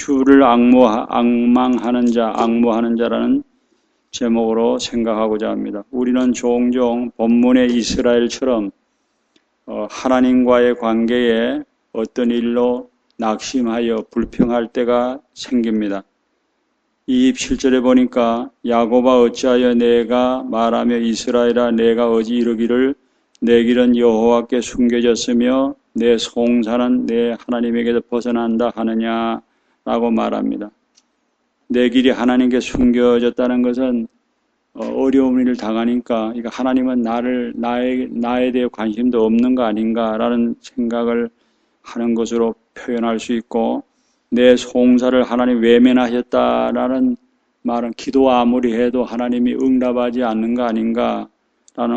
주를 악망하는 자라는 제목으로 생각하고자 합니다. 우리는 종종 본문의 이스라엘처럼 하나님과의 관계에 어떤 일로 낙심하여 불평할 때가 생깁니다. 27절에 보니까 야곱아 어찌하여 내가 말하며 이스라엘아 내가 어찌 이르기를 내 길은 여호와께 숨겨졌으며 내 송사는 내 하나님에게서 벗어난다 하느냐라고 말합니다. 내 길이 하나님께 숨겨졌다는 것은 어려운 일을 당하니까 하나님은 나에 대해 관심도 없는 거 아닌가라는 생각을 하는 것으로 표현할 수 있고, 내 송사를 하나님 외면하셨다라는 말은 기도 아무리 해도 하나님이 응답하지 않는 거 아닌가라는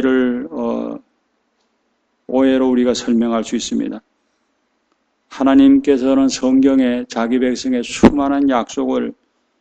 오해로 우리가 설명할 수 있습니다. 하나님께서는 성경에 자기 백성의 수많은 약속을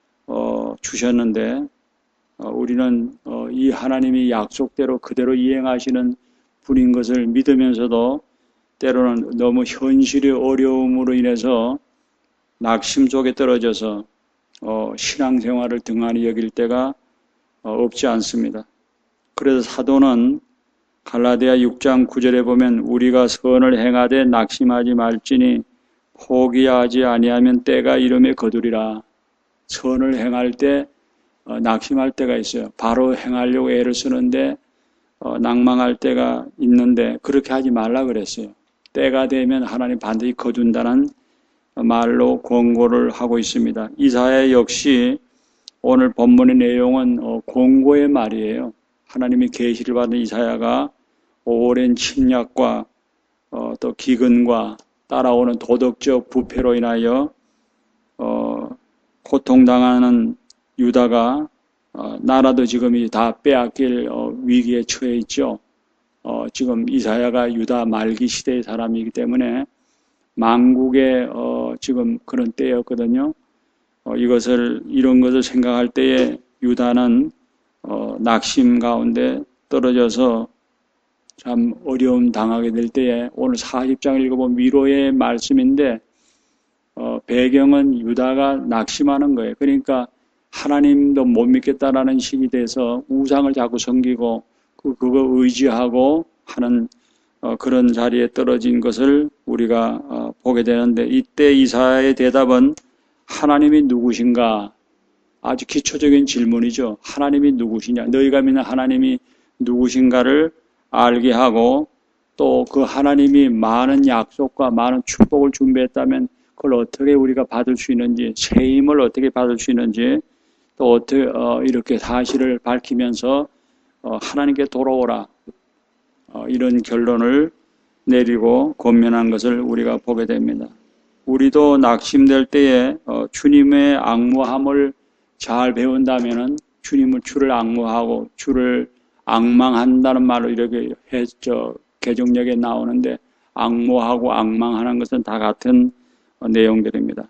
주셨는데 우리는 이 하나님이 약속대로 그대로 이행하시는 분인 것을 믿으면서도 때로는 너무 현실의 어려움으로 인해서 낙심 속에 떨어져서 신앙생활을 등한히 여길 때가 없지 않습니다. 그래서 사도는 갈라디아 6장 9절에 보면 우리가 선을 행하되 낙심하지 말지니 포기하지 아니하면 때가 이름에 거두리라. 선을 행할 때 낙심할 때가 있어요. 바로 행하려고 애를 쓰는데 낭망할 때가 있는데 그렇게 하지 말라 그랬어요. 때가 되면 하나님 반드시 거둔다는 말로 권고를 하고 있습니다. 이사야 역시 오늘 본문의 내용은 권고의 말이에요. 하나님이 계시를 받은 이사야가 오랜 침략과 또 기근과 따라오는 도덕적 부패로 인하여 고통당하는 유다가 나라도 지금 다 빼앗길 위기에 처해 있죠. 지금 이사야가 유다 말기 시대의 사람이기 때문에 망국의 지금 그런 때였거든요. 이런 것을 생각할 때에 유다는 낙심 가운데 떨어져서 참 어려움 당하게 될 때에 오늘 40장을 읽어보면 위로의 말씀인데 배경은 유다가 낙심하는 거예요. 그러니까 하나님도 못 믿겠다라는 식이 돼서 우상을 자꾸 섬기고 그거 의지하고 하는 그런 자리에 떨어진 것을 우리가 보게 되는데, 이때 이사야의 대답은 하나님이 누구신가? 아주 기초적인 질문이죠. 하나님이 누구시냐? 너희가 믿는 하나님이 누구신가를 알게 하고, 또 그 하나님이 많은 약속과 많은 축복을 준비했다면 그걸 어떻게 우리가 받을 수 있는지, 새 힘을 어떻게 받을 수 있는지, 또 어떻게 이렇게 사실을 밝히면서 하나님께 돌아오라, 이런 결론을 내리고 권면한 것을 우리가 보게 됩니다. 우리도 낙심될 때에 주님의 악무함을 잘 배운다면은 주를 악무하고 주를 악망한다는 말로 이렇게 개정역에 나오는데, 악무하고 악망하는 것은 다 같은 내용들입니다.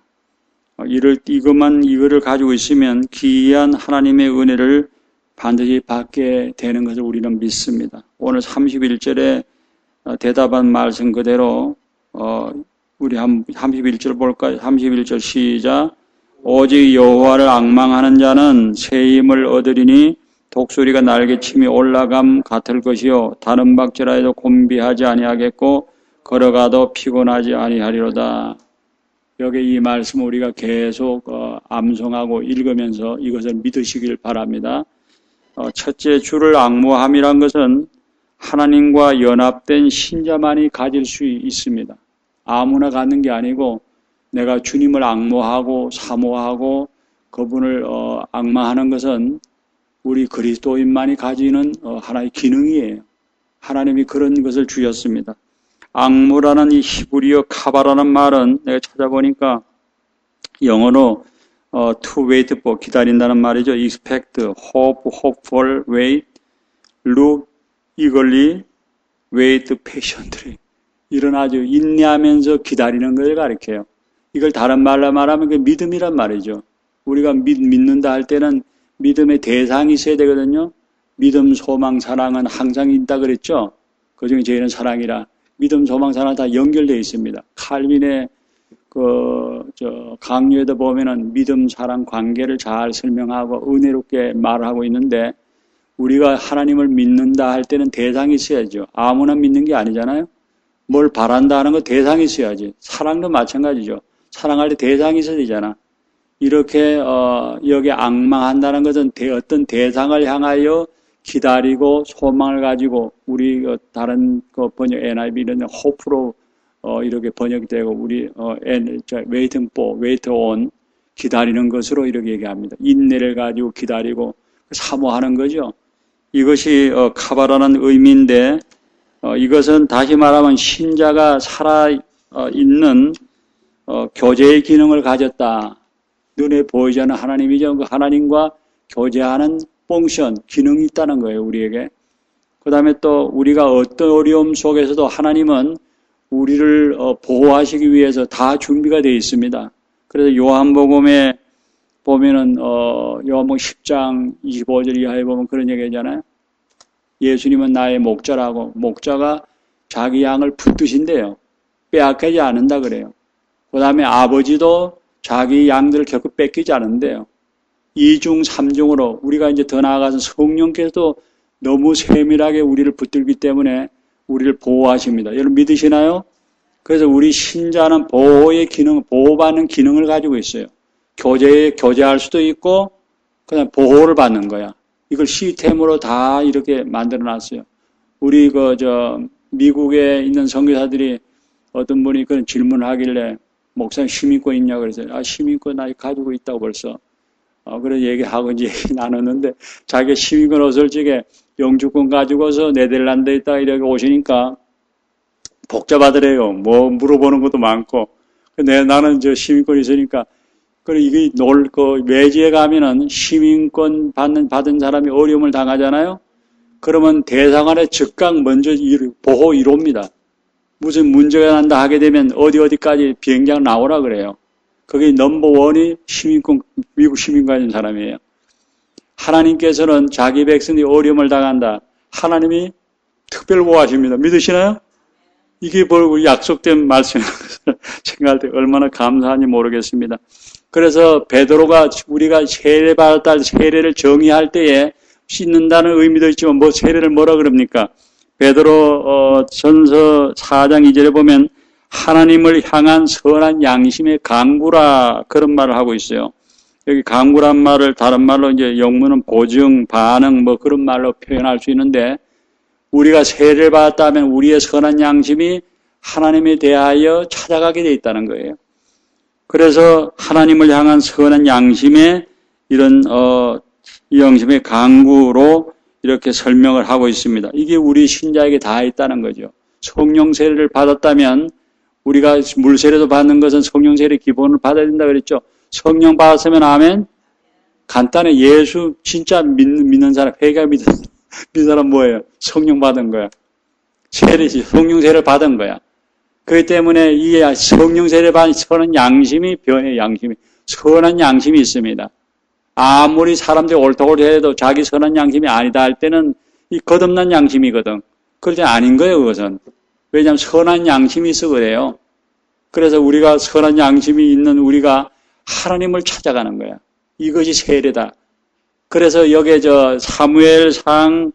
이거를 가지고 있으면 기이한 하나님의 은혜를 반드시 받게 되는 것을 우리는 믿습니다. 오늘 31절에 대답한 말씀 그대로 우리 31절 볼까요? 31절 시작. 오직 여호와를 악망하는 자는 새 힘을 얻으리니 독수리가 날개침이 올라감 같을 것이요 다른 박질하여도 곤비하지 아니하겠고 걸어가도 피곤하지 아니하리로다. 여기 이 말씀 우리가 계속 암송하고 읽으면서 이것을 믿으시길 바랍니다. 첫째, 주를 악무함이란 것은 하나님과 연합된 신자만이 가질 수 있습니다. 아무나 갖는 게 아니고 내가 주님을 악무하고 사모하고 그분을 악망하는 것은 우리 그리스도인만이 가지는 하나의 기능이에요. 하나님이 그런 것을 주셨습니다. 악무라는 이 히브리어 카바라는 말은 내가 찾아보니까 영어로 to wait for, 기다린다는 말이죠. expect, hope, hope for, wait, look, eagerly, wait patiently. 이런 아주 인내하면서 기다리는 걸 가리켜요. 이걸 다른 말로 말하면 그 믿음이란 말이죠. 우리가 믿는다 할 때는 믿음의 대상이 있어야 되거든요. 믿음, 소망, 사랑은 항상 있다 그랬죠. 그중에 제일은 사랑이라. 믿음, 소망, 사랑 다 연결되어 있습니다. 칼빈의 강요에도 보면은 믿음, 사랑, 관계를 잘 설명하고 은혜롭게 말하고 있는데 우리가 하나님을 믿는다 할 때는 대상이 있어야죠. 아무나 믿는 게 아니잖아요. 뭘 바란다 하는 거 대상이 있어야지. 사랑도 마찬가지죠. 사랑할 때 대상이 있어야 되잖아. 이렇게 여기에 앙망한다는 것은 어떤 대상을 향하여 기다리고 소망을 가지고 우리 다른 번역 NIV 이런 호프로 이렇게 번역이 되고 우리 waiting for, wait on 기다리는 것으로 이렇게 얘기합니다. 인내를 가지고 기다리고 사모하는 거죠. 이것이 카바라는 의미인데 이것은 다시 말하면 신자가 살아 있는 교제의 기능을 가졌다. 눈에 보이지 않는 하나님이죠. 그 하나님과 교제하는 펑션, 기능이 있다는 거예요, 우리에게. 그 다음에 또 우리가 어떤 어려움 속에서도 하나님은 우리를 보호하시기 위해서 다 준비가 되어 있습니다. 그래서 요한복음에 보면은 요한복음 10장 25절 이하에 보면 그런 얘기 하잖아요. 예수님은 나의 목자라고, 목자가 자기 양을 붙드신대요. 빼앗기지 않는다 그래요. 그 다음에 아버지도 자기 양들을 결코 뺏기지 않는데요. 2중, 3중으로 우리가 이제 더 나아가서 성령께서도 너무 세밀하게 우리를 붙들기 때문에 우리를 보호하십니다. 여러분 믿으시나요? 그래서 우리 신자는 보호의 기능, 보호받는 기능을 가지고 있어요. 교제할 수도 있고, 그냥 보호를 받는 거야. 이걸 시스템으로 다 이렇게 만들어 놨어요. 우리 미국에 있는 선교사들이 어떤 분이 그런 질문을 하길래 목사님 시민권 있냐 그래서 시민권 나 가지고 있다고 벌써 그런 얘기하고 이제 얘기 나눴는데 자기 시민권 없을 적에 영주권 가지고서 네덜란드에 있다가 이렇게 오시니까 복잡하더래요. 뭐 물어보는 것도 많고 나는 시민권 있으니까 이게 외지에 가면은 시민권 받은 사람이 어려움을 당하잖아요. 그러면 대사관에 즉각 먼저 보호 1호입니다. 무슨 문제가 난다 하게 되면 어디까지 비행장 나오라 그래요. 그게 넘버원이 미국 시민 가진 사람이에요. 하나님께서는 자기 백성이 어려움을 당한다. 하나님이 특별 보호하십니다. 믿으시나요? 이게 뭘 약속된 말씀이라는 것을 생각할 때 얼마나 감사한지 모르겠습니다. 그래서 베드로가 우리가 세례받았다 세례를 정의할 때에 씻는다는 의미도 있지만 세례를 뭐라 그럽니까? 베드로 전서 4장 2절에 보면 하나님을 향한 선한 양심의 강구라 그런 말을 하고 있어요. 여기 강구란 말을 다른 말로 이제 영문은 보증, 반응 그런 말로 표현할 수 있는데 우리가 세례를 받았다면 우리의 선한 양심이 하나님에 대하여 찾아가게 돼 있다는 거예요. 그래서 하나님을 향한 선한 양심의 이런 양심의 강구로 이렇게 설명을 하고 있습니다. 이게 우리 신자에게 다 있다는 거죠. 성령 세례를 받았다면 우리가 물 세례도 받는 것은 성령 세례 기본을 받아야 된다 그랬죠. 성령 받았으면 아멘. 간단해. 예수 진짜 믿는 사람, 회개가 믿는 사람 뭐예요? 성령 받은 거야. 세례지. 성령 세례를 받은 거야. 그렇기 때문에 이 성령 세례 받은 선한 양심이 변의 양심이 선한 양심이 있습니다. 아무리 사람들이 옳다고 해도 자기 선한 양심이 아니다 할 때는 이 거듭난 양심이거든. 그러지 아닌 거예요, 그것은. 왜냐하면 선한 양심이 있어 그래요. 그래서 우리가 선한 양심이 있는 우리가 하나님을 찾아가는 거야. 이것이 세례다. 그래서 여기에 사무엘상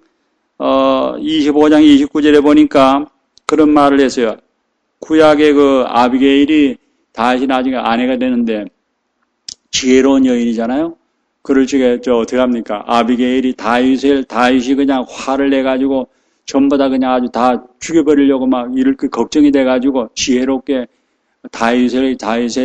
25장 29절에 보니까 그런 말을 했어요. 구약의 아비게일이 다윗이 나중에 아내가 되는데 지혜로운 여인이잖아요. 그럴 적에 어떻게 합니까? 아비게일이 다윗이 그냥 화를 내가지고 전부 다 그냥 아주 다 죽여버리려고 막 이렇게 걱정이 돼가지고 지혜롭게 다윗의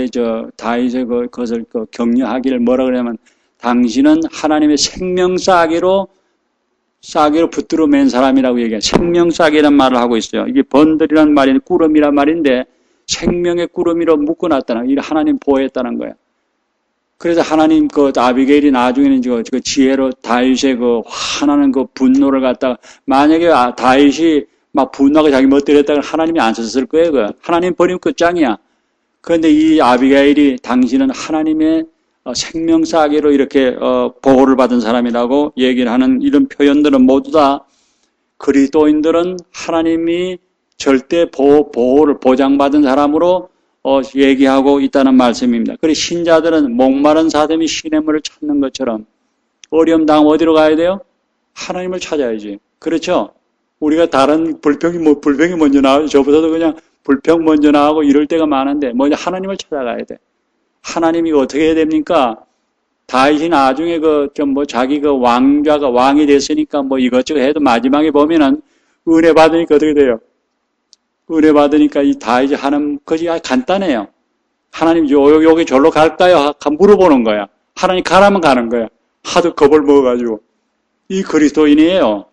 그것을 격려하기를 뭐라 그러냐면 당신은 하나님의 생명싸개로 붙들어 맨 사람이라고 얘기해요. 생명싸개란 말을 하고 있어요. 이게 번들이란 말이 꾸러미란 말인데 생명의 꾸러미로 묶어놨다는 이게 하나님 보호했다는 거예요. 그래서 하나님 아비게일이 나중에는 지혜로 다윗의 화나는 분노를 갖다가 만약에 다윗이 막 분노하고 자기 멋대로 했다가 하나님이 안 썼을 거예요. 하나님 버리면 끝장이야. 그런데 이 아비게일이 당신은 하나님의 생명싸개로 이렇게 보호를 받은 사람이라고 얘기를 하는 이런 표현들은 모두 다 그리스도인들은 하나님이 절대 보호를 보장받은 사람으로 얘기하고 있다는 말씀입니다. 그리고 신자들은 목마른 사람이 시냇물을 찾는 것처럼 어려움 당하면 어디로 가야 돼요? 하나님을 찾아야지. 그렇죠? 우리가 다른 불평이 먼저 나와요. 저보다도 그냥 불평 먼저 나오고 이럴 때가 많은데 먼저 하나님을 찾아가야 돼. 하나님이 어떻게 해야 됩니까? 다윗이 나중에 자기 왕자가 왕이 됐으니까 이것저것 해도 마지막에 보면은 은혜 받으니까 어떻게 돼요? 은혜 받으니까 이 다윗이 하는 것이 간단해요. 하나님 여기 절로 갈까요? 물어보는 거야. 하나님 가라면 가는 거야. 하도 겁을 먹어가지고. 이 그리스도인이에요.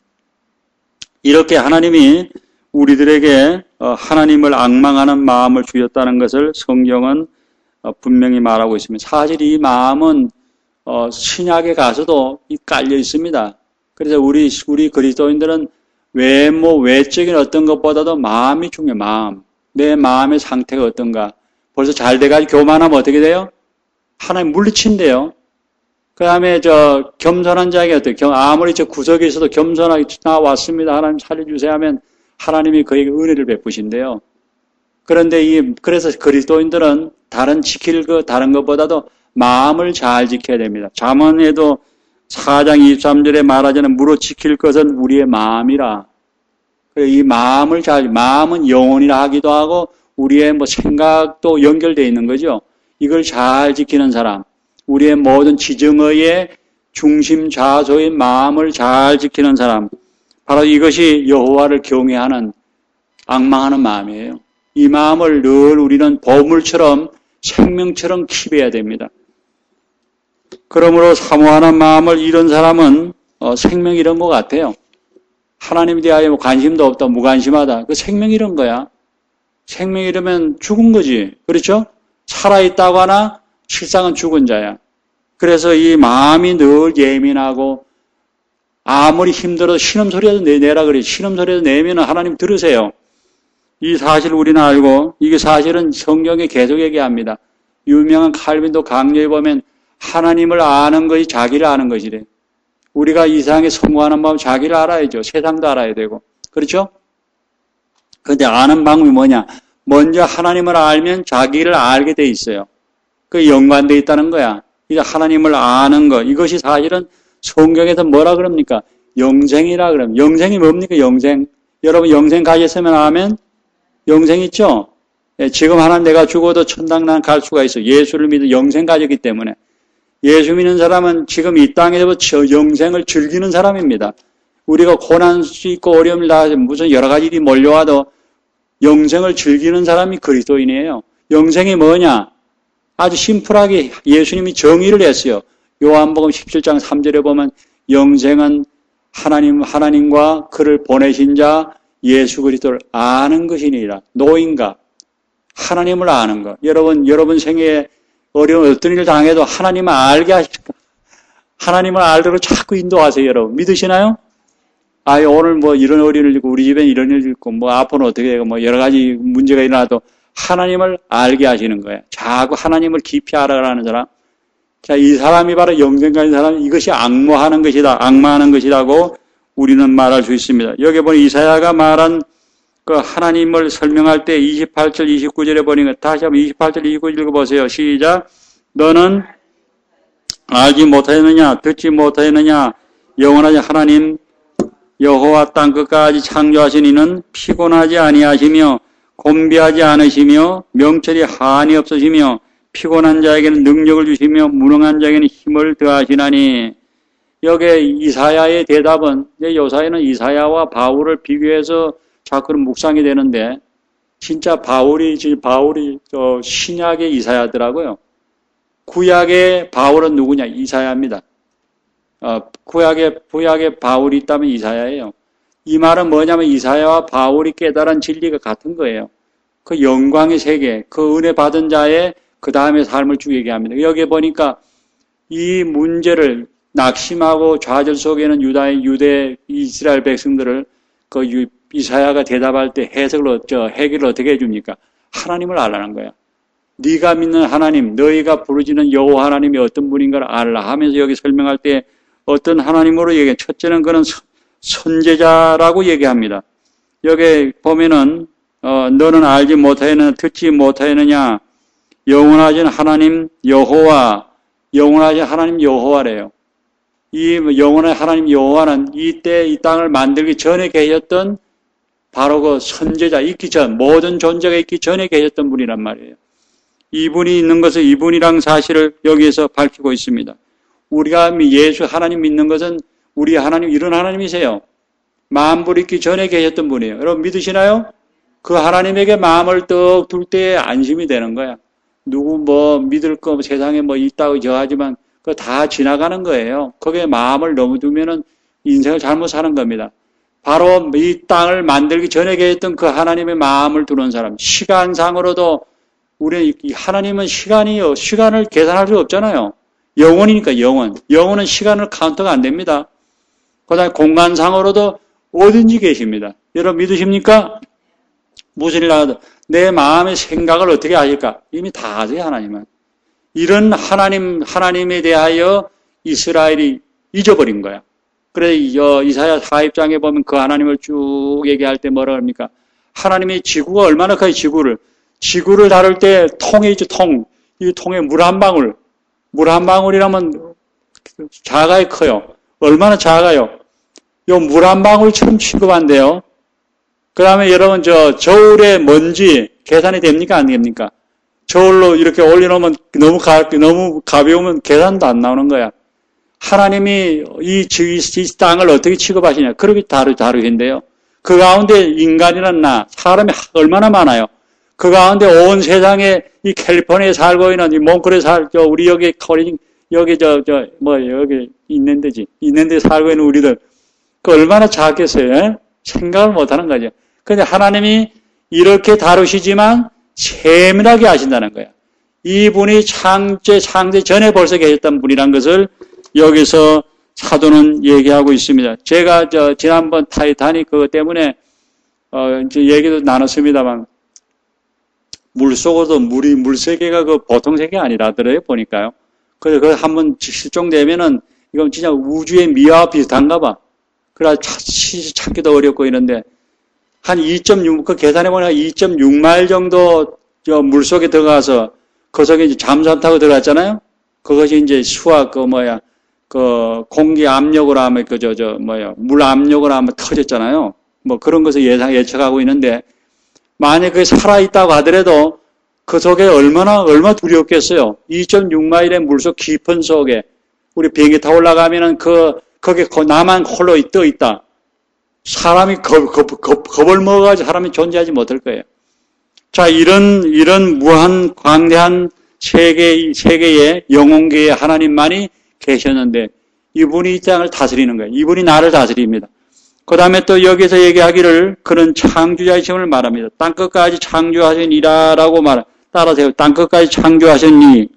이렇게 하나님이 우리들에게 하나님을 앙망하는 마음을 주셨다는 것을 성경은 분명히 말하고 있습니다. 사실 이 마음은 신약에 가서도 깔려 있습니다. 그래서 우리 그리스도인들은 외적인 어떤 것보다도 마음이 중요해요. 마음. 내 마음의 상태가 어떤가. 벌써 잘 돼가지고 교만하면 어떻게 돼요? 하나님 물리친대요. 그 다음에 겸손한 자에게 어때요? 아무리 구석에 있어도 겸손하게 나왔습니다. 하나님 살려주세요 하면 하나님이 그에게 은혜를 베푸신대요. 그런데 그래서 그리스도인들은 다른 것보다도 마음을 잘 지켜야 됩니다. 잠언에도 4장 23절에 말하자면 무릇 지킬 것은 우리의 마음이라. 이 마음은 영혼이라 하기도 하고 우리의 생각도 연결되어 있는 거죠. 이걸 잘 지키는 사람, 우리의 모든 지정의의 중심 좌소인 마음을 잘 지키는 사람, 바로 이것이 여호와를 경외하는 앙망하는 마음이에요. 이 마음을 늘 우리는 보물처럼 생명처럼 키워야 됩니다. 그러므로 사모하는 마음을 잃은 사람은 생명 잃은 것 같아요. 하나님에 대하여 관심도 없다, 무관심하다. 그 생명 잃은 거야. 생명 잃으면 죽은 거지. 그렇죠? 살아있다고 하나 실상은 죽은 자야. 그래서 이 마음이 늘 예민하고 아무리 힘들어도 신음소리라도 내라 그래. 신음소리라도 내면 하나님 들으세요. 이 사실 우리는 알고 이게 사실은 성경에 계속 얘기합니다. 유명한 칼빈도 강조해 보면 하나님을 아는 것이 자기를 아는 것이래. 우리가 이 세상에 성공하는 마음 자기를 알아야죠. 세상도 알아야 되고. 그렇죠? 그런데 아는 방법이 뭐냐? 먼저 하나님을 알면 자기를 알게 돼 있어요. 그게 연관되어 있다는 거야. 이제 하나님을 아는 것. 이것이 사실은 성경에서 뭐라 그럽니까? 영생이라 그럽니다. 영생이 뭡니까? 영생. 여러분 영생 가졌으면 아멘? 영생 있죠? 예, 지금 하나님 내가 죽어도 천당 난 갈 수가 있어. 예수를 믿어 영생 가졌기 때문에. 예수 믿는 사람은 지금 이 땅에서 영생을 즐기는 사람입니다. 우리가 고난 수 있고 어려움을 당하지 무슨 여러 가지 일이 몰려와도 영생을 즐기는 사람이 그리스도인이에요. 영생이 뭐냐? 아주 심플하게 예수님이 정의를 했어요. 요한복음 17장 3절에 보면 영생은 하나님과 그를 보내신 자 예수 그리스도를 아는 것이니라. 노인과 하나님을 아는 것. 여러분 생애에 어려운 어떤 일을 당해도 하나님을 알게 하실까? 하나님을 알도록 자꾸 인도하세요, 여러분. 믿으시나요? 오늘 이런 어려움을 있고, 우리 집엔 이런 일이 있고, 앞으로는 어떻게 되고, 여러 가지 문제가 일어나도 하나님을 알게 하시는 거예요. 자꾸 하나님을 깊이 알아가는 사람. 자, 이 사람이 바로 영생 가진 사람, 이것이 악마하는 것이라고 우리는 말할 수 있습니다. 여기 보니 이사야가 말한 그 하나님을 설명할 때 28절, 29절에 보니까 다시 한번 28절, 29절 읽어보세요. 시작. 너는 알지 못하였느냐, 듣지 못하였느냐, 영원하신 하나님 여호와 땅 끝까지 창조하신 이는 피곤하지 아니하시며 곤비하지 않으시며 명철이 한이 없으시며 피곤한 자에게는 능력을 주시며 무능한 자에게는 힘을 더하시나니. 여기 이사야의 대답은, 요사야는 이사야와 바울을 비교해서 자꾸 묵상이 되는데, 진짜 바울이 신약의 이사야더라고요. 구약의 바울은 누구냐? 이사야입니다. 구약의 바울이 있다면 이사야예요. 이 말은 뭐냐면 이사야와 바울이 깨달은 진리가 같은 거예요. 그 영광의 세계, 그 은혜 받은 자의 그 다음의 삶을 쭉 얘기합니다. 여기 보니까 이 문제를 낙심하고 좌절 속에는 유대 이스라엘 백성들을 이사야가 대답할 때 해결을 어떻게 해줍니까? 하나님을 알라는 거야. 네가 믿는 하나님, 너희가 부르짖는 여호와 하나님이 어떤 분인가를 알라 하면서 여기 설명할 때 어떤 하나님으로 얘기해. 첫째는 그는 선제자라고 얘기합니다. 여기 보면은 너는 알지 못하였느냐 듣지 못하였느냐 영원하신 하나님 여호와 영원하신 하나님 여호와래요. 이 영원한 하나님 여호와는 이때 이 땅을 만들기 전에 계셨던 바로 그 선제자 있기 전 모든 존재가 있기 전에 계셨던 분이란 말이에요. 이분이 있는 것은 이분이란 사실을 여기에서 밝히고 있습니다. 우리가 예수 하나님 믿는 것은 우리 하나님 이런 하나님이세요. 만물 있기 전에 계셨던 분이에요. 여러분 믿으시나요? 그 하나님에게 마음을 떡 둘 때에 안심이 되는 거야. 누구 뭐 믿을 거 세상에 뭐 있다고 저하지만 그거 다 지나가는 거예요. 거기에 마음을 너무 두면은 인생을 잘못 사는 겁니다. 바로 이 땅을 만들기 전에 계셨던 그 하나님의 마음을 두는 사람. 시간상으로도 우리 하나님은 시간을 계산할 수 없잖아요. 영원이니까 영원. 영원은 시간을 카운터가 안 됩니다. 그다음에 공간상으로도 어딘지 계십니다. 여러분 믿으십니까? 무슨 일 하든 내 마음의 생각을 어떻게 하실까? 이미 다 아세요, 하나님은. 이런 하나님에 대하여 이스라엘이 잊어버린 거야. 그래서 이사야 4입장에 보면 그 하나님을 쭉 얘기할 때 뭐라 합니까? 하나님의 지구가 얼마나 커요, 지구를 다룰 때 통에 있죠, 통. 이 통에 물 한 방울이라면 작아야 커요. 얼마나 작아요? 요 물 한 방울처럼 취급한대요. 그 다음에 여러분, 저울에 먼지 계산이 됩니까? 안 됩니까? 저울로 이렇게 올려놓으면 너무 가벼우면 계산도 안 나오는 거야. 하나님이 이 땅을 어떻게 취급하시냐. 그렇게 다루신데요. 그 가운데 인간이란 사람이 얼마나 많아요. 그 가운데 온 세상에 이 캘리포니아에 살고 있는 이 몽골에 우리 여기 여기 있는데 살고 있는 우리들. 그 얼마나 작겠어요? 에? 생각을 못 하는 거죠. 근데 하나님이 이렇게 다루시지만 세밀하게 하신다는 거야. 이분이 창제 전에 벌써 계셨던 분이란 것을 여기서 사도는 얘기하고 있습니다. 제가 지난번 타이타닉 그것 때문에 이제 얘기도 나눴습니다만 물속으로도 물 세계가 그 보통 세계가 아니라더래요, 보니까요. 그래서 그 한번 실종되면은 이건 진짜 우주의 미화와 비슷한가 봐. 그래서 찾기도 어렵고 이런데 한 2.6, 그 계산해보니까 2.6마일 정도 물속에 들어가서 그 속에 이제 잠수함 타고 들어갔잖아요? 그것이 이제 수학, 공기 압력으로 하면 물 압력으로 하면 터졌잖아요? 뭐 그런 것을 예측하고 있는데 만약에 그게 살아있다고 하더라도 그 속에 얼마나 두렵겠어요? 2.6마일의 물속 깊은 속에 우리 비행기 타고 올라가면은 거기에 나만 홀로 떠 있다. 사람이 겁을 먹어가지고 사람이 존재하지 못할 거예요. 자, 이런 무한 광대한 세계의 영혼계의 하나님만이 계셨는데 이분이 이 땅을 다스리는 거예요. 이분이 나를 다스립니다. 그 다음에 또 여기서 얘기하기를 그런 창조자이심을 말합니다. 땅끝까지 창조하시니라라고 따라서요. 땅끝까지 창조하셨니.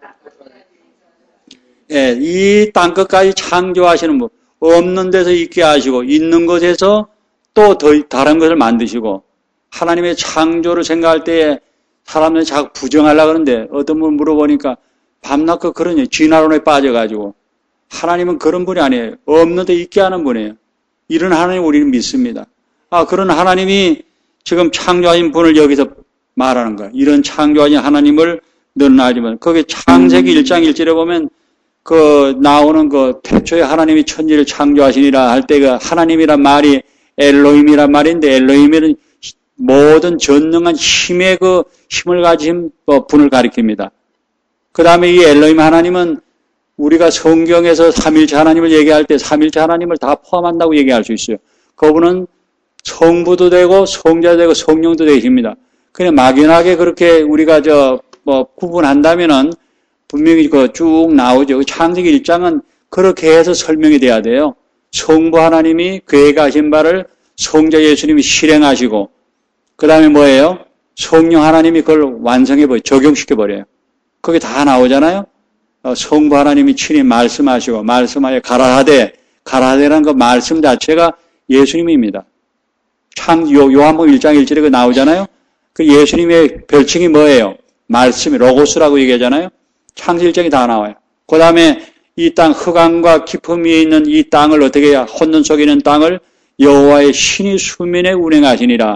예, 이 땅끝까지 창조하시는 분. 없는 데서 있게 하시고 있는 곳에서 또 다른 것을 만드시고 하나님의 창조를 생각할 때에 사람들이 자꾸 부정하려고 그러는데 어떤 분 물어보니까 밤낮 그러니 진화론에 빠져가지고 하나님은 그런 분이 아니에요. 없는 데 있게 하는 분이에요. 이런 하나님 우리는 믿습니다. 그런 하나님이 지금 창조하신 분을 여기서 말하는 거예요. 이런 창조하신 하나님을 너는 알지만 거기 창세기 1장 1절에 보면 나오는 태초에 하나님이 천지를 창조하시니라 할 때 그 하나님이란 말이 엘로힘이란 말인데 엘로힘은 모든 전능한 힘의 힘을 가진 분을 가리킵니다. 그 다음에 이 엘로힘 하나님은 우리가 성경에서 삼일체 하나님을 얘기할 때 삼일체 하나님을 다 포함한다고 얘기할 수 있어요. 그분은 성부도 되고 성자도 되고 성령도 되십니다. 그냥 막연하게 그렇게 우리가 구분한다면은 분명히 쭉 나오죠. 창세기 1장은 그렇게 해서 설명이 돼야 돼요. 성부 하나님이 계획 하신 바를 성자 예수님이 실행하시고, 그 다음에 뭐예요? 성령 하나님이 그걸 적용시켜버려요. 그게 다 나오잖아요? 성부 하나님이 친히 말씀하시고, 말씀하여 가라하되라는 그 말씀 자체가 예수님입니다. 요한복음 1장 1절에 그 나오잖아요? 그 예수님의 별칭이 뭐예요? 말씀이 로고스라고 얘기하잖아요? 창세일장이 다 나와요. 그 다음에 이 땅 흑암과 깊음 위에 있는 이 땅을 어떻게 해야 혼돈 속에 있는 땅을 여호와의 신이 수면에 운행하시니라.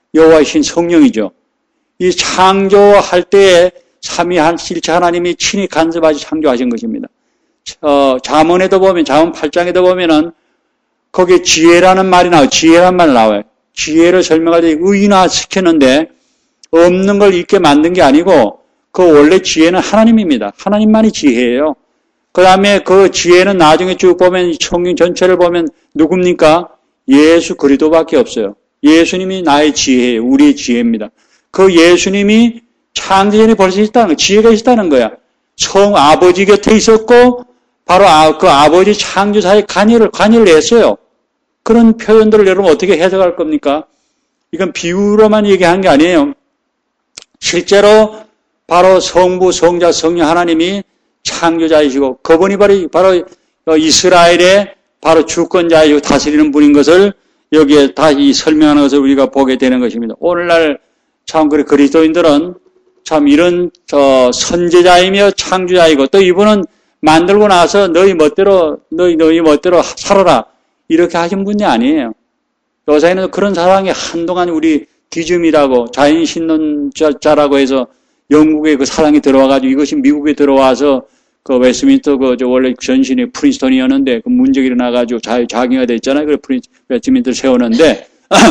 여호와이신 성령이죠. 이 창조할 때에 삼위일체 하나님이 친히 간섭하시 창조하신 것입니다. 잠언에도 보면, 잠언 8장에도 보면은 거기에 지혜라는 말이 나와요. 지혜라는 말 나와요. 지혜를 설명할 때 의인화시켰는데 없는 걸 있게 만든 게 아니고 그 원래 지혜는 하나님입니다. 하나님만이 지혜예요. 그 다음에 그 지혜는 나중에 쭉 보면 성경 전체를 보면 누굽니까? 예수 그리스도밖에 없어요. 예수님이 나의 지혜예요. 우리의 지혜입니다. 그 예수님이 창조전에 벌써 있다는 거야. 지혜가 있다는 거야. 성 아버지 곁에 있었고 바로 그 아버지 창조사의 관여를 했어요. 그런 표현들을 여러분 어떻게 해석할 겁니까? 이건 비유로만 얘기한 게 아니에요. 실제로 바로 성부, 성자, 성령 하나님이 창조자이시고 그분이 바로 이스라엘의 바로 주권자이시고 다스리는 분인 것을 여기에 다시 설명하는 것을 우리가 보게 되는 것입니다. 오늘날 참 그리스도인들은 참 이런 선제자이며 창조자이고 또 이분은 만들고 나서 너희 멋대로 살아라 이렇게 하신 분이 아니에요. 요새는 그런 사상이 한동안 우리 디즘이라고 자연신론자라고 해서 영국에 그 사상이 들어와가지고 이것이 미국에 들어와서 그 웨스트민스터 원래 전신이 프린스턴이었는데 그 문제가 일어나가지고 자기가 됐잖아요. 그래 웨스트민스터를 세우는데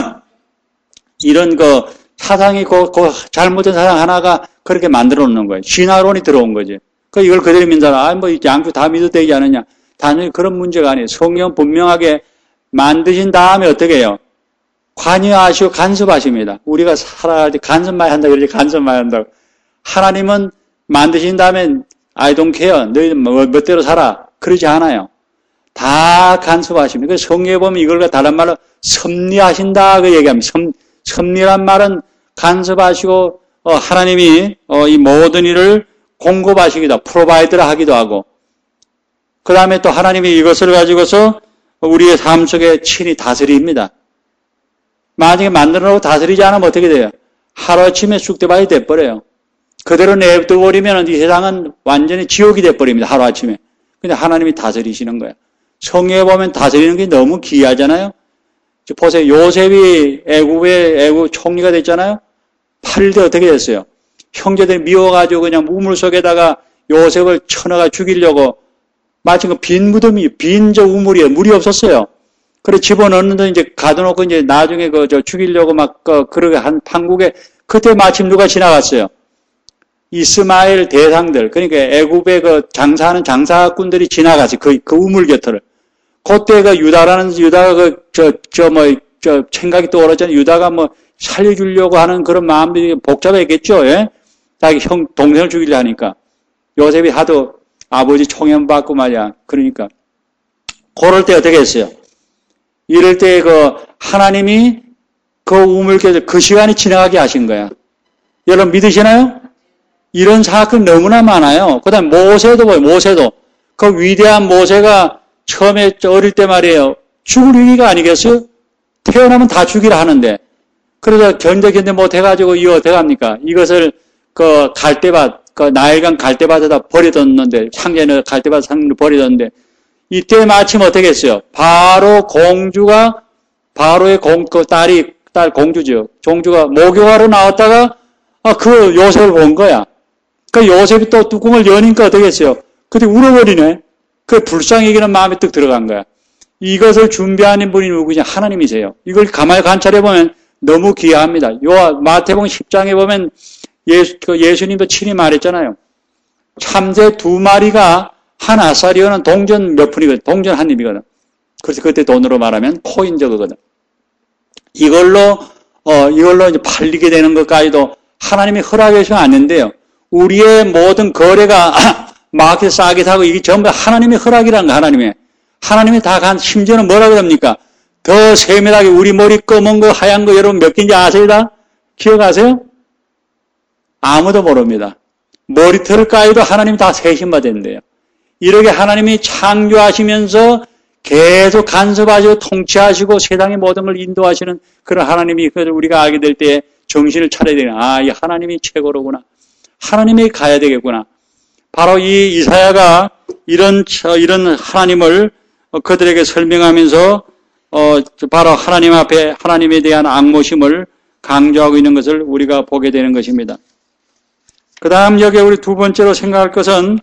이런 그 사상이 잘못된 사상 하나가 그렇게 만들어 놓는 거예요. 신화론이 들어온 거지. 그 이걸 그대로 믿는 사람, 양쪽 다 믿어도 되지 않느냐. 단순히 그런 문제가 아니에요. 성경 분명하게 만드신 다음에 어떻게 해요? 관여하시고 간섭하십니다. 우리가 살아갈 때 간섭 많이 한다 그러지 간섭 많이 한다고. 하나님은 만드신 다음에 I don't care. 너희들 멋대로 살아. 그러지 않아요. 다 간섭하십니다. 그래서 성경에 보면 이걸 다른 말로 섭리하신다 그 얘기합니다. 섭리란 말은 간섭하시고 하나님이 이 모든 일을 공급하시기도 하고 프로바이드를 하기도 하고 그 다음에 또 하나님이 이것을 가지고서 우리의 삶 속에 친히 다스립니다. 만약에 만들어놓고 다스리지 않으면 어떻게 돼요? 하루아침에 쑥대밭이 돼버려요. 그대로 내버려버리면 이 세상은 완전히 지옥이 돼버립니다. 하루아침에. 근데 하나님이 다스리시는 거예요. 성경에 보면 다스리는 게 너무 기이하잖아요. 보세요. 요셉이 애굽 총리가 됐잖아요. 8대 어떻게 됐어요? 형제들이 미워가지고 그냥 우물 속에다가 요셉을 쳐넣어 죽이려고 마치 그 빈 무덤이, 빈 저 우물이에요. 물이 없었어요. 그래 집어넣는데 이제 가둬놓고 이제 나중에 죽이려고 그러게 한 판국에 그때 마침 누가 지나갔어요. 이스마엘 대상들, 그러니까 애굽의 장사하는 장사꾼들이 지나갔어요. 그 우물 곁을. 그때 유다가 생각이 떠올랐잖아요. 유다가 살려주려고 하는 그런 마음들이 복잡했겠죠. 예? 자기 동생을 죽이려 하니까. 요셉이 하도 아버지 총애만 받고 말이야. 그러니까. 그럴 때 어떻게 했어요? 이럴 때 하나님이 그 우물께서 그 시간이 지나가게 하신 거야. 여러분 믿으시나요? 이런 사건이 너무나 많아요. 그 다음에 모세도 봐요. 모세도. 그 위대한 모세가 처음에 어릴 때 말이에요. 죽을 위기가 아니겠어요? 태어나면 다 죽이라 하는데. 그래서 견뎌 못해가지고 이거 어떻게 합니까? 이것을 갈대밭, 나일강 갈대밭에다 버려뒀는데, 상자에 갈대밭 상자에 버려뒀는데, 이때 마침 어떻게 했어요? 바로 공주가, 바로의 딸 공주죠. 공주가 목욕하러 나왔다가, 그 요셉을 본 거야. 그 요셉이 또 뚜껑을 여니까 어떻게 했어요? 그때 울어버리네. 그 불쌍히 여기는 마음에 뚝 들어간 거야. 이것을 준비하는 분이 누구냐? 하나님이세요. 이걸 가만히 관찰해보면 너무 귀합니다. 마태복음 10장에 보면 예수님도 친히 말했잖아요. 참새 2마리가 한 아사리어는 동전 몇 푼이거든. 동전 한 입이거든. 그래서 그때 돈으로 말하면 코인 저거거든. 이걸로 이제 팔리게 되는 것까지도 하나님이 허락해 주시면 안 된대요. 우리의 모든 거래가 마켓 싸게 사고 이게 전부 하나님의 허락이란 거, 하나님이 다 심지어는 뭐라 그럽니까? 더 세밀하게 우리 머리 검은 거, 하얀 거 여러분 몇 개인지 아세요 다? 기억하세요? 아무도 모릅니다. 머리털을 까이도 하나님이 다 세심받았는데요. 이렇게 하나님이 창조하시면서 계속 간섭하시고 통치하시고 세상의 모든 걸 인도하시는 그런 하나님이 우리가 알게 될 때 정신을 차려야 되는, 이 하나님이 최고로구나. 하나님이 가야 되겠구나. 바로 이 이사야가 이런 하나님을 그들에게 설명하면서 바로 하나님 앞에 하나님에 대한 앙모심을 강조하고 있는 것을 우리가 보게 되는 것입니다. 그 다음 여기 우리 두 번째로 생각할 것은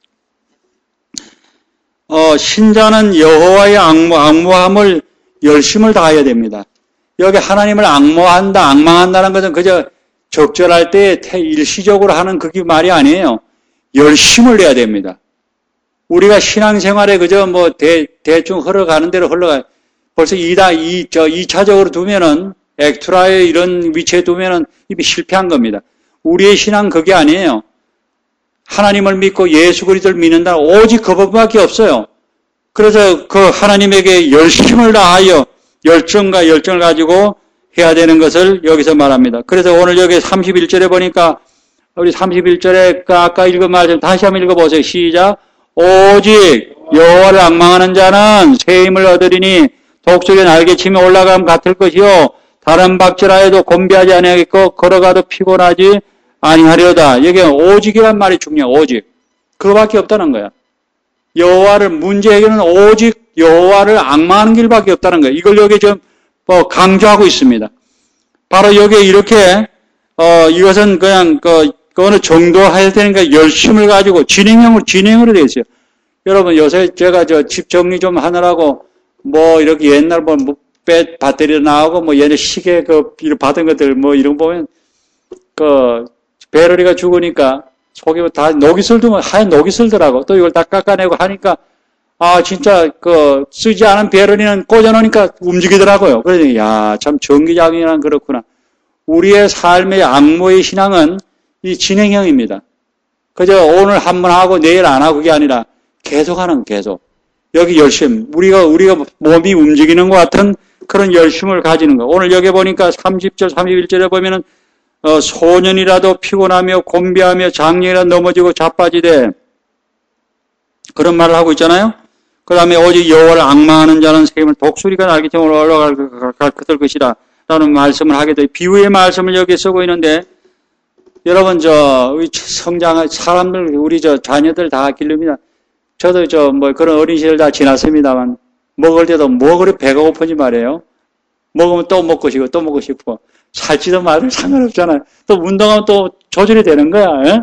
신자는 여호와의 앙모함을 열심을 다해야 됩니다. 여기 하나님을 앙망한다는 것은 그저 적절할 때 일시적으로 하는 그게 말이 아니에요. 열심을 내야 됩니다. 우리가 신앙생활에 그저 뭐 대충 흘러가는 대로 흘러가. 벌써 2차적으로 두면은 엑스트라의 이런 위치에 두면은 이미 실패한 겁니다. 우리의 신앙 그게 아니에요. 하나님을 믿고 예수 그리스도를 믿는다. 오직 그것밖에 없어요. 그래서 그 하나님에게 열심을 다하여 열정과 열정을 가지고 해야 되는 것을 여기서 말합니다. 그래서 오늘 여기 31절에 보니까 우리 31절에 아까 읽은 말씀 다시 한번 읽어보세요. 시작. 오직 여호와를 앙망하는 자는 새 힘을 얻으리니 독수리 날개치며 올라감 같을 것이요 다른 박질하여도 곤비하지 아니하겠고 걸어가도 피곤하지 아니하려다. 여기 오직이란 말이 중요해요. 오직. 그거밖에 없다는 거야. 여호와를 문제 해결은 오직 여호와를 앙망하는 길밖에 없다는 거예요. 이걸 여기 좀 강조하고 있습니다. 바로 여기 이렇게 이것은 그냥 어느 정도 해야 되니까 열심을 가지고 진행으로 되어 있어요. 여러분 요새 제가 집 정리 좀 하느라고 뭐 이렇게 옛날 배터리 나오고 뭐 옛날 시계 이런 받은 것들 뭐 이런 거 보면 배터리가 죽으니까 속에 다 녹이 슬더만 하얀 녹이 슬더라고. 또 이걸 다 깎아내고 하니까 진짜 쓰지 않은 배터리는 꽂아놓으니까 움직이더라고요. 그러니 참 전기장애란 그렇구나. 우리의 삶의 앙모의 신앙은 이 진행형입니다. 그저 오늘 한 번 하고 내일 안 하고 그게 아니라 계속. 여기 열심. 우리가 몸이 움직이는 것 같은 그런 열심을 가지는 거. 오늘 여기 보니까 30절, 31절에 보면은 소년이라도 피곤하며 곤비하며 장년이라 넘어지고 자빠지되 그런 말을 하고 있잖아요. 그 다음에 오직 여호와를 앙망하는 자는 새 힘을 독수리가 날개처럼 올라갈 것이라 라는 말씀을 하게 돼. 비유의 말씀을 여기 쓰고 있는데 여러분 우리 사람들 우리 자녀들 다 기릅니다. 저도 그런 어린 시절 다 지났습니다만 먹을 때도 뭐 그리 배가 고픈지 말이에요. 먹으면 또 먹고 싶고 또 먹고 싶고 살찌든 말든 상관없잖아요. 또 운동하면 또 조절이 되는 거야. 예?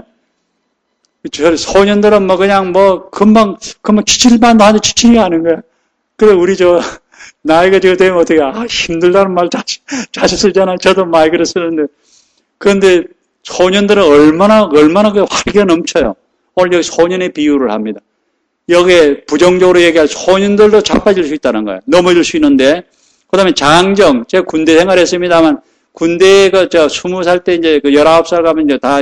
소년들은 그냥 금방 치칠만 하는데 치칠이 하는 거야. 그래 우리 나이가 되면 어떻게 힘들다는 말 자주 쓰잖아요. 저도 많이 그래 쓰는데 그런데 소년들은 얼마나 그 활기가 넘쳐요. 오늘 여기 소년의 비유를 합니다. 여기에 부정적으로 얘기할 소년들도 자빠질 수 있다는 거예요. 넘어질 수 있는데 그 다음에 장정. 제가 군대 생활했습니다만 군대에 20살 때 이제 19살 가면 이제 다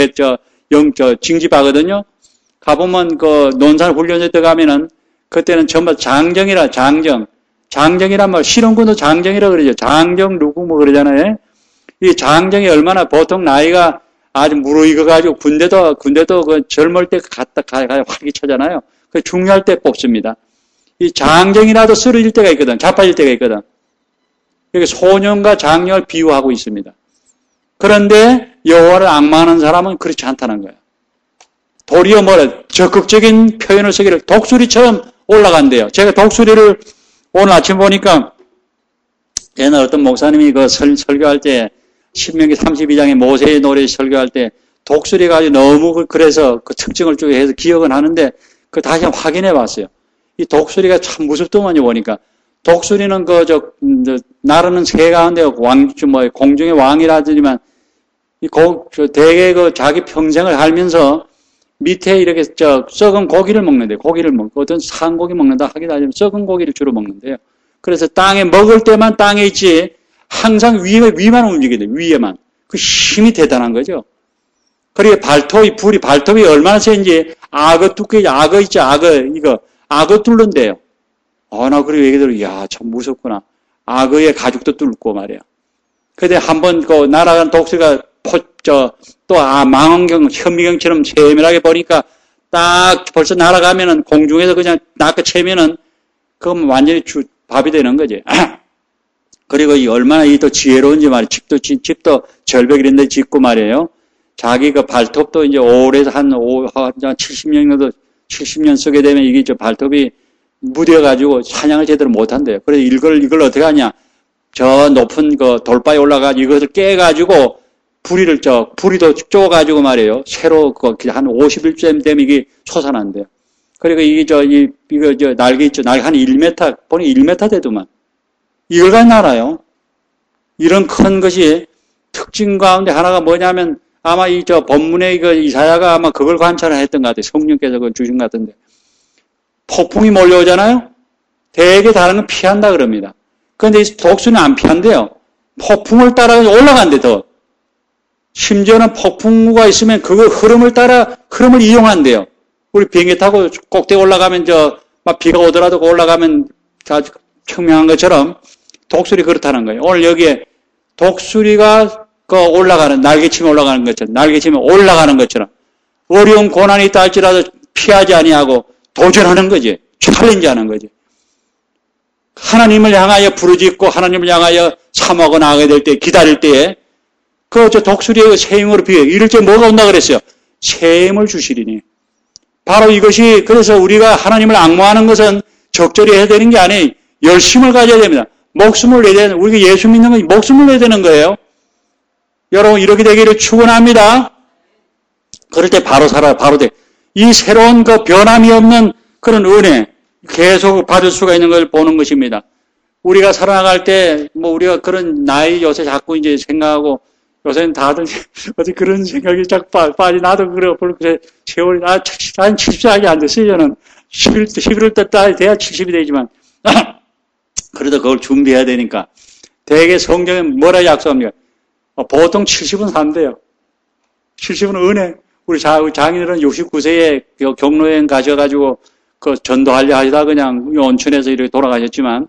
징집하거든요. 가보면 논산 훈련소 때 가면은 그때는 전부 장정이란 말, 실험군도 장정이라 그러죠. 장정 누구 그러잖아요. 이 장정이 얼마나 보통 나이가 아주 무르익어가지고 군대도 젊을 때 갔다 활기차잖아요. 그 중요할 때 뽑습니다. 이 장정이라도 쓰러질 때가 있거든. 자빠질 때가 있거든. 여기 소년과 장년을 비유하고 있습니다. 그런데 여호와를 앙망하는 사람은 그렇지 않다는 거예요. 도리어 적극적인 표현을 쓰기를 독수리처럼 올라간대요. 제가 독수리를 오늘 아침 보니까 옛날 어떤 목사님이 설교할 때 신명기 32장의 모세의 노래 설교할 때 독수리가 아주 너무 그래서 그 특징을 쭉 해서 기억은 하는데 다시 한번 확인해 봤어요. 이 독수리가 참 무섭더만요 보니까. 독수리는 나르는 새 가운데 공중의 왕이라지만 대개 자기 평생을 살면서 밑에 이렇게 썩은 고기를 먹는데 어떤 산고기 먹는다 하기도 하지만 썩은 고기를 주로 먹는데요. 그래서 땅에 먹을 때만 땅에 있지 항상 위만 움직이는데 위에만. 그 힘이 대단한 거죠. 그리고 불이 발톱이 얼마나 센지 악어 있죠. 악어 뚫는데요. 나 그리고 얘기 들어, 참 무섭구나. 악어의 가죽도 뚫고 말이야. 근데 한번 날아간 독수리가 망원경, 현미경처럼 세밀하게 보니까 딱 벌써 날아가면은 공중에서 그냥 낚아채면은 그건 완전히 밥이 되는 거지. 그리고 얼마나 또 지혜로운지 말이야. 집도 절벽 이런 데 짓고 말이에요. 자기 발톱도 이제 오래서 한 70년 쓰게 되면 이게 발톱이 무뎌가지고 사냥을 제대로 못한대요. 그래서 이걸 어떻게 하냐. 저 높은 그 돌바에 올라가 이것을 깨가지고 부리도 쪼가지고 말이에요. 새로 한 50일쯤 되면 이게 솟아난대요. 그리고 이거 날개 있죠. 날개 한 1m, 보니 1m 되더만. 이걸 가지고 날아요. 이런 큰 것이 특징 가운데 하나가 뭐냐면 아마 본문의 이사야가 아마 그걸 관찰을 했던 것 같아요. 성령께서 그걸 주신 것 같은데. 폭풍이 몰려오잖아요? 되게 다른 건 피한다 그럽니다. 그런데 이 독수리는 안 피한대요. 폭풍을 따라서 올라간대, 더. 심지어는 폭풍우가 있으면 그 흐름을 이용한대요. 우리 비행기 타고 꼭대기 올라가면 막 비가 오더라도 올라가면 아주 청명한 것처럼 독수리 그렇다는 거예요. 오늘 여기에 독수리가 날개치며 올라가는 것처럼, 날개치며 올라가는 것처럼 어려운 고난이 있다 할지라도 피하지 아니하고 도전하는 거지. 챌린지하는 거지. 하나님을 향하여 부르짖고 하나님을 향하여 사모하고 나가게 될 때, 기다릴 때에 독수리의 새 힘으로 비해 이럴 때 뭐가 온다 그랬어요? 새 힘을 주시리니. 바로 이것이 그래서 우리가 하나님을 앙모하는 것은 적절히 해야 되는 게 아니에요. 열심을 가져야 됩니다. 목숨을 내야 되는, 우리가 예수 믿는 건 목숨을 내야 되는 거예요. 여러분 이렇게 되기를 축원합니다. 그럴 때 바로 살아요. 바로 돼. 이 새로운 변함이 없는 그런 은혜 계속 받을 수가 있는 걸 보는 것입니다. 우리가 살아나갈 때 우리가 그런 나이 요새 자꾸 이제 생각하고 요새는 다들 어디 그런 생각이 자꾸 빠지. 나도 그래. 세월이 난 70살이 안 됐어요. 저는 11월 달 돼야 70이 되지만 그래도 그걸 준비해야 되니까 대개 성경에 뭐라 약속합니까? 보통 70은 산대요. 70은 은혜. 우리 장인들은 69세에 경로여행 가셔가지고 전도하려 하시다 그냥 온천에서 이렇게 돌아가셨지만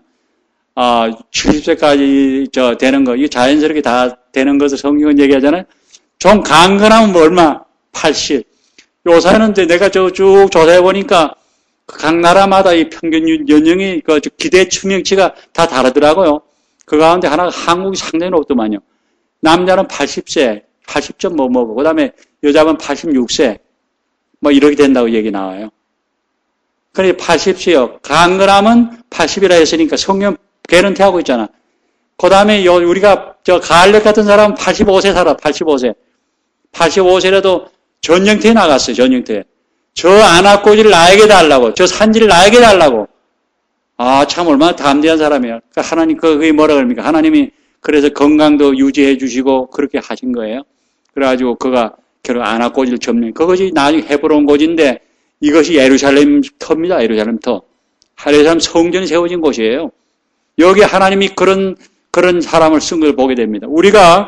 70세까지 되는 거, 이 자연스럽게 다 되는 것을 성경은 얘기하잖아요. 좀 강건하면 얼마? 80. 요새는 내가 쭉 조사해보니까 각 나라마다 이 평균 연령이 기대 수명치가 다 다르더라고요. 그 가운데 하나가 한국이 상당히 높더만요. 남자는 80세, 80점 뭐고, 그 다음에 여자는 86세, 이렇게 된다고 얘기 나와요. 그래, 80세요. 강건하면 80이라 했으니까 성경 개런티하고 있잖아. 그 다음에 우리가 가을렛 같은 사람은 85세 살아, 85세. 85세라도 전쟁터에 나갔어요, 전쟁터에. 저 안압고지를 나에게 달라고, 저 산지를 나에게 달라고. 참 얼마나 담대한 사람이야. 그러니까 하나님, 그게 뭐라 그럽니까? 하나님이 그래서 건강도 유지해 주시고 그렇게 하신 거예요. 그래가지고 그가 결국 안압고지를 점령. 그것이 나중에 헤브론 고지인데 이것이 예루살렘 터입니다. 예루살렘 터. 예루살렘 성전이 세워진 곳이에요. 여기 하나님이 그런 사람을 쓴 걸 보게 됩니다. 우리가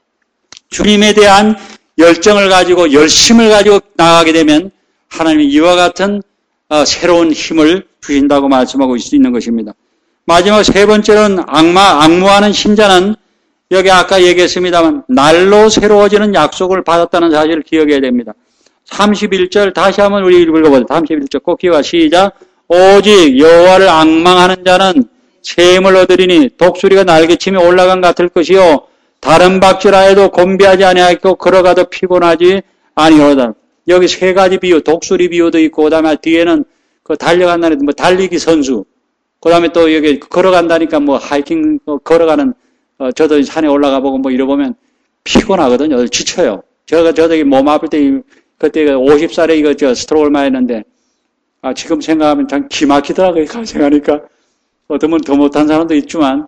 주님에 대한 열정을 가지고 열심을 가지고 나가게 되면 하나님이 이와 같은 새로운 힘을 주신다고 말씀하고 있는 것입니다. 마지막 세 번째는 앙모하는 신자는 여기 아까 얘기했습니다만 날로 새로워지는 약속을 받았다는 사실을 기억해야 됩니다. 31절 다시 한번 우리 읽어보세요. 31절 꼭 기억하 시작. 오직 여호와를 앙망하는 자는 새 힘을 얻으리니 독수리가 날개치며 올라간 같을 것이요 다른 박질하여도 곤비하지 아니하고 걸어가도 피곤하지 아니하다. 여기 세 가지 비유, 독수리 비유도 있고 그다음에 뒤에는 달려간다는 달리기 선수. 그다음에 또 여기 걸어간다니까 하이킹 걸어가는 저도 산에 올라가 보고 이러보면 피곤하거든요. 지쳐요. 저도 몸 아플 때 그때 50살에 스트로크를 했는데 지금 생각하면 참 기막히더라고요. 생각하니까 어쩌면 더 못한 사람도 있지만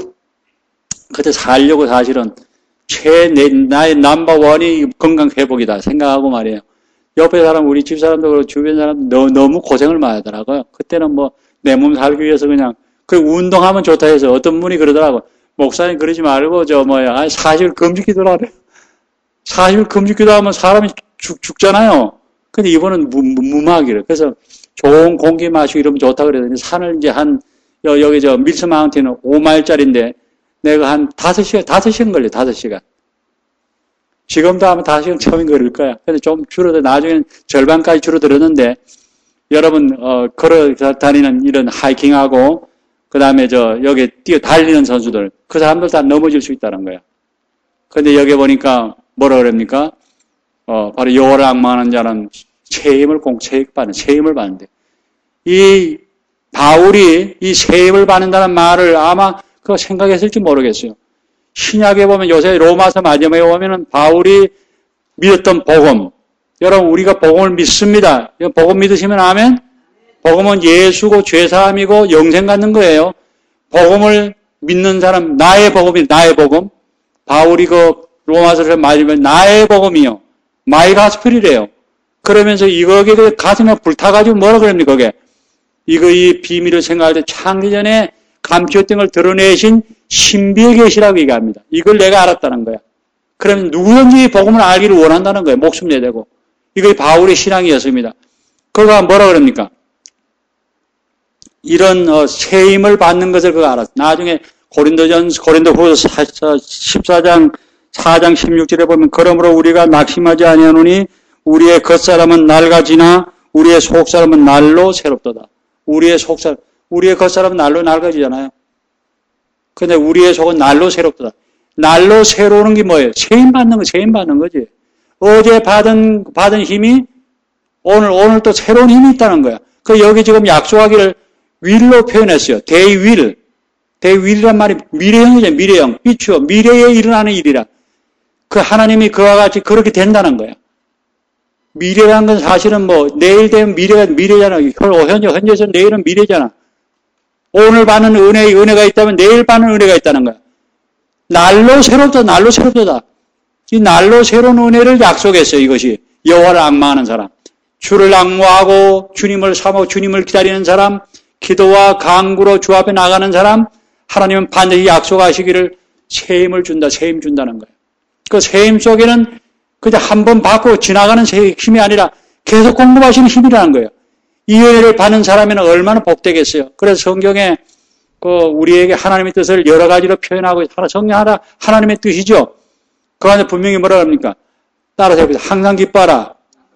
그때 살려고 사실은 나의 넘버원이 건강 회복이다 생각하고 말이에요. 옆에 사람, 우리 집 사람도 주변 사람도 너무 고생을 많이 하더라고요. 그때는 내 몸 살기 위해서 그냥 운동하면 좋다 해서 어떤 분이 그러더라고요. 목사님 그러지 말고 40일 금식기도라 그래요. 40일 금식기도 하면 사람이 죽잖아요. 근데 이번은 무막이래요. 그래서 좋은 공기 마시고 이러면 좋다 그래요. 산을 이제 여기 밀스 마운틴은 5마일짜리인데 내가 한 5시간 걸려요. 5시간. 지금도 아마 5시간 처음인 걸릴 거야. 근데 좀 나중에는 절반까지 줄어들었는데, 여러분, 걸어 다니는 이런 하이킹하고, 그 다음에 여기 달리는 선수들, 그 사람들 다 넘어질 수 있다는 거야. 근데 여기 보니까 뭐라 그럽니까? 바로 여호와를 앙망하는 자는 새 힘을 받는데. 이 바울이 이 새 힘을 받는다는 말을 아마 그거 생각했을지 모르겠어요. 신약에 보면 요새 로마서 마지막에 보면은 바울이 믿었던 복음. 여러분, 우리가 복음을 믿습니다. 복음 믿으시면 아멘? 복음은 예수고 죄사함이고 영생 갖는 거예요. 복음을 믿는 사람, 나의 복음이 나의 복음. 바울이 그 로마서를 맞으면 나의 복음이요. 마이 가스펠이래요. 그러면서 이거에 가슴에 불타가지고 뭐라 그럽니까, 그게? 이 비밀을 생각할 때 창기전에 감추었던 걸 드러내신 신비의 계시라고 얘기합니다. 이걸 내가 알았다는 거야. 그러면 누구든지 복음을 알기를 원한다는 거예요. 목숨 내대고. 이게 바울의 신앙이었습니다. 그가 뭐라 그럽니까? 이런 세임을 받는 것을 그가 알았어. 나중에 고린도후서 14장 4장 16절에 보면 그러므로 우리가 낙심하지 아니하노니 우리의 겉사람은 낡아지나 우리의 속사람은 날로 새롭도다. 우리의 겉사람은 날로 낡아지잖아요. 근데 우리의 속은 날로 새롭도다. 날로 새로우는 게 뭐예요? 세임 받는 거지. 어제 받은 힘이 오늘 또 새로운 힘이 있다는 거야. 그 여기 지금 약속하기를 will로 표현했어요. 대윌이란 말이 미래형이죠. 미래형. 비추어. 미래에 일어나는 일이라. 그 하나님이 그와 같이 그렇게 된다는 거야. 미래라는 건 사실은 내일 되면 미래잖아. 현재에서 내일은 미래잖아. 오늘 받는 은혜가 있다면 내일 받는 은혜가 있다는 거야. 날로 새롭다. 이 날로 새로운 은혜를 약속했어요. 이것이 여호와를 앙망하는 사람, 주를 앙모하고 주님을 사모하고 주님을 기다리는 사람, 기도와 간구로 주 앞에 나가는 사람, 하나님은 반드시 약속하시기를 세임을 준다. 세임 준다는 거예요. 그 세임 속에는 그냥 한 번 받고 지나가는 힘이 아니라 계속 공급하시는 힘이라는 거예요. 이 은혜를 받는 사람에는 얼마나 복되겠어요. 그래서 성경에 우리에게 하나님의 뜻을 여러 가지로 표현하고 성령 하나님의 뜻이죠. 그 안에 분명히 뭐라 합니까? 따라서 해보세요. 항상 기뻐하라.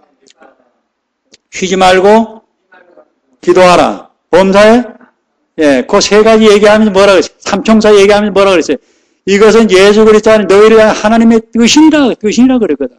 쉬지 말고 기도하라. 범사에 그 세 가지 얘기하면서 뭐라 그랬어요? 삼총사 얘기하면서 뭐라 그랬어요? 이것은 예수 그리스도 안에 너희를 위한 하나님의 뜻이라 그랬거든.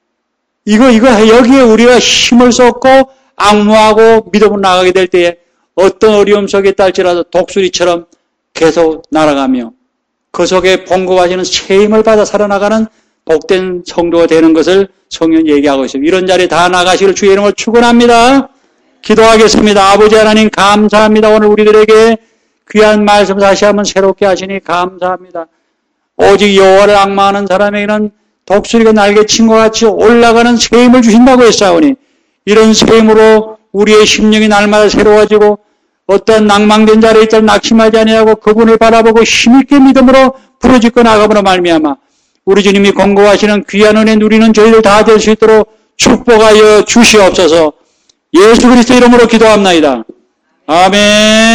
여기에 우리가 힘을 쏟고 앙모하고 믿음으로 나가게 될 때에 어떤 어려움 속에 있다 할지라도 독수리처럼 계속 날아가며 그 속에 봉급하시는 세임을 받아 살아나가는 복된 성도가 되는 것을 성경 얘기하고 있습니다. 이런 자리에 다 나가시길 주의 이름을 축원합니다. 기도하겠습니다. 아버지 하나님 감사합니다. 오늘 우리들에게 귀한 말씀 다시 한번 새롭게 하시니 감사합니다. 오직 여호와를 앙망하는 사람에게는 독수리가 날개친 것 같이 올라가는 세임을 주신다고 했사오니 이런 세임으로 우리의 심령이 날마다 새로워지고 어떤 낭망된 자리에 있다면 낙심하지 아니하고 그분을 바라보고 힘있게 믿음으로 부르짖고 나감으로 말미암아 우리 주님이 공고하시는 귀한 은혜 누리는 저희들 다 될 수 있도록 축복하여 주시옵소서. 예수 그리스도 이름으로 기도합나이다. 아멘.